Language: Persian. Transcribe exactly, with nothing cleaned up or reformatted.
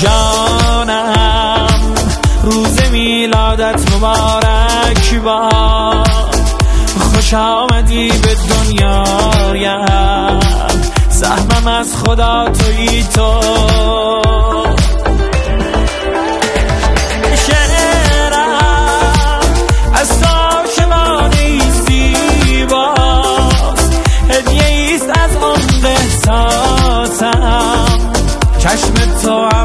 جانم روز میلادت مبارک باد، خوش آمدی به دنیایم، سهمم از خدا تویی تو. شعرم از عاشقانه زیباست، هدیه ایست از عمق احساسم، چشم تو